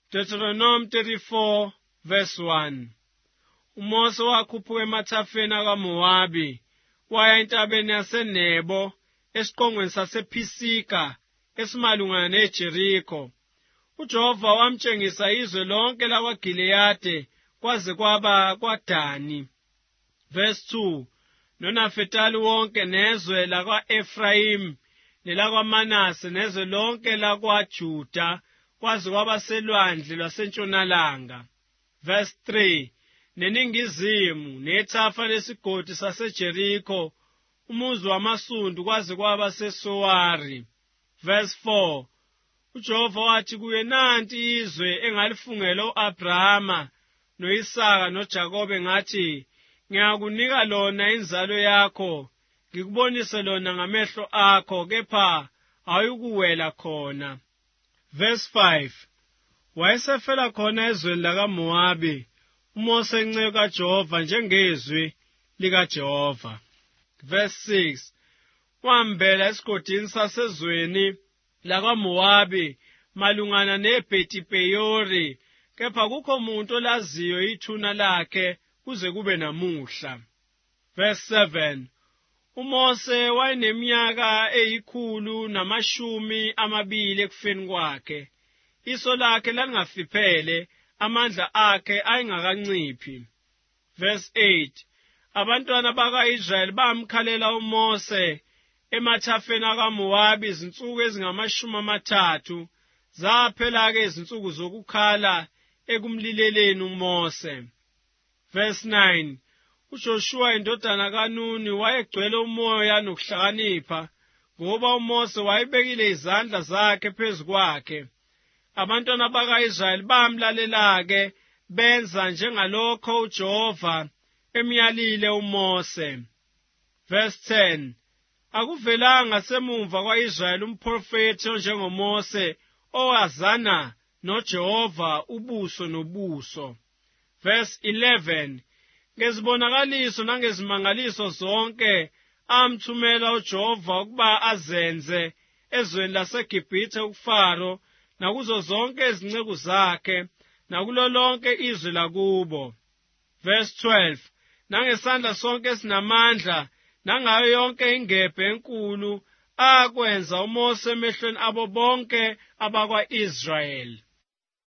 Deuteronomy 34 verse 1. uMose wakhuphuka emathafeni akaMowabi waya entabeni yaseNebo esiqongweni sasePhisika esimalungana neJerikho. uJehova wamtshengisa izwe lonke lakwaGileyadi kwaze kwaba kwaDani. Verse 2. noNafetali wonke nezwe lakwa-Efrayimi nelakwaManase nezwe lonke lakwaJuda kwaze kwaba selwandle lwasentshonalanga. Verse 3. neningizimu nethafa lesigodi saseJerikho umuzi wamasundu kwaze kwaba seSowari. Verse 4. uJehova wathi kuye, nanti izwe engalifungela u-Abrahama no-Isaka noJakobe ngathi, ngiyakunika lona inzalo yakho, ngikubonise lona ngamehlo akho, kepha awuyikuwela khona. Verse 5. wayesefela khona ezweni lakaMowabi uMose inceku kaJehova njengezwi likaJehova. Verse 6. wahambela esigodini sasezweni lakwaMowabi malungana neBhethi-Peyori, kepha kukho umuntu olaziyo ithuna lakhe kuze kube namuhla. Verse 7. uMose wayeneminyaka 120 ekufeni kwakhe. Iso lakhe lalingafiphele, amandla akhe ayengakanciphi. Verse 8. abantwana baka-Israyeli bamkhalela uMose emathafeni akaMowabi izinsuku ezingama-30. zaphela-ke izinsuku zokukhala ekumlileleni uMose. Verse 9. uJoshua indodana kaNuni wayegcwele umoya nokuhlakanipha, ngoba uMose wayebekile izandla zakhe phezu kwakhe. abantwana baka-Israyeli bamlalela-ke benza njengalokho uJehova emyalile uMose. Verse 10. akuvelanga semumva kwa-Israyeli umphrofethi onjengoMose owazana noJehova ubuso nobuso. Verse 11. ngezibonakaliso nangezimangaliso zonke amthumela uJehova ukuba azenze ezweni laseGibhithe kuFaro nakuzo zonke izinceku zakhe nakulo lonke izwe lakubo. Verse 12. nangesandla sonke esinamandla nangayo yonke ingebhe enkulu akwenza uMose emehlweni abo bonke abakwa-Israyeli.